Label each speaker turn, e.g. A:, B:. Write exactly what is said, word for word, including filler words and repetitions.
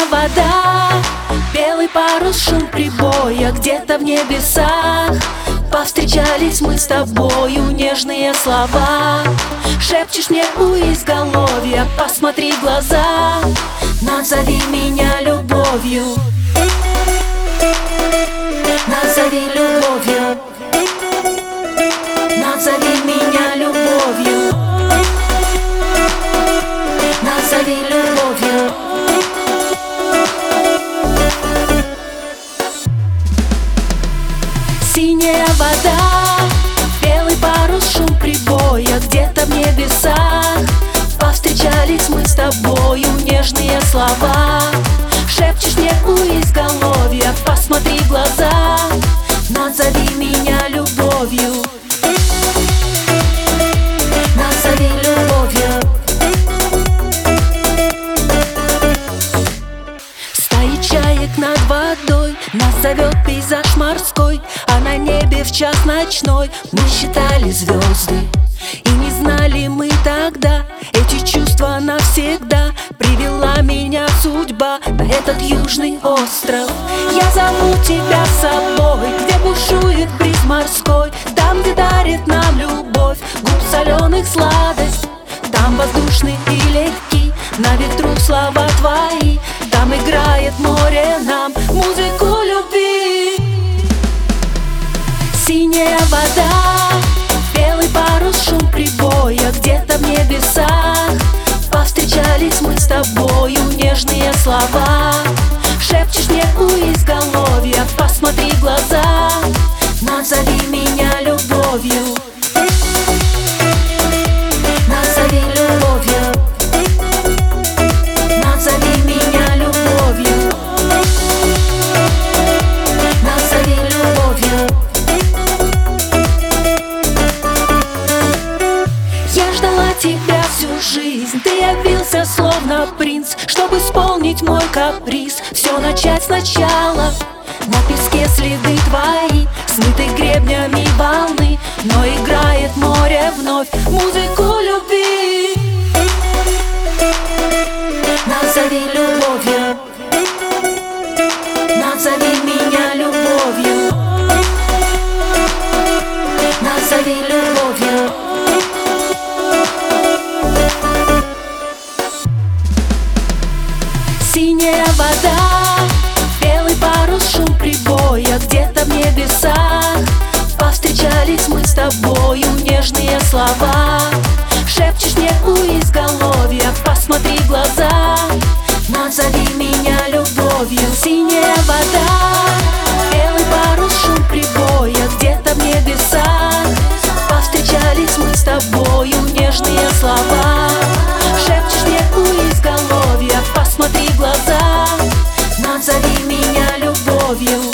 A: вода, белый парус, шум прибоя, где-то в небесах. Повстречались мы с тобою, нежные слова. Шепчешь мне у изголовья, посмотри в глаза. Назови меня любовью, назови любовью, назови меня любовью, назови любовью. Синяя вода, белый парус, шум прибоя, где-то в небесах. Повстречались мы с тобою, нежные слова. Шепчешь мне у изголовья, посмотри в глаза. Назови меня любовью, назови любовью. Стаи чаек над водой нас зовет пейзаж морской, а на небе в час ночной мы считали звезды. И не знали мы тогда, эти чувства навсегда. Привела меня судьба на этот южный остров. Я зову тебя с собой, где бушует бриз морской. Там, где дарит нам любовь, губ соленых сладость. Там воздушный и легкий, на ветру слова твои. Там играет море нам музыку любви. Синяя вода, белый парус, шум прибоя, где-то в небесах. Повстречались мы с тобою, нежные слова. Шепчешь мне у изголовья, посмотри в глаза. Назови меня любовью, назови любовью, назови меня любовью, назови любовью. Я ждала тебя всю жизнь, ты явился словно принц, чтобы исполнить мой каприз, все начать сначала. На песке следы твои, смыты гребнями волны, но играет море вновь музыку любви. Назови любовью, назови меня любовью, назови любовью. Синяя вода, белый парус, шум прибоя, где-то в небесах. Повстречались мы с тобою, нежные слова. Шепчешь мне у изголовья, посмотри в глаза. Назови меня любовью. Синяя вода, белый парус, шум прибоя, где-то в небесах. Повстречались мы с тобою, нежные слова. Шепчешь мне у изголовья, посмотри в глаза. Назови меня любовью.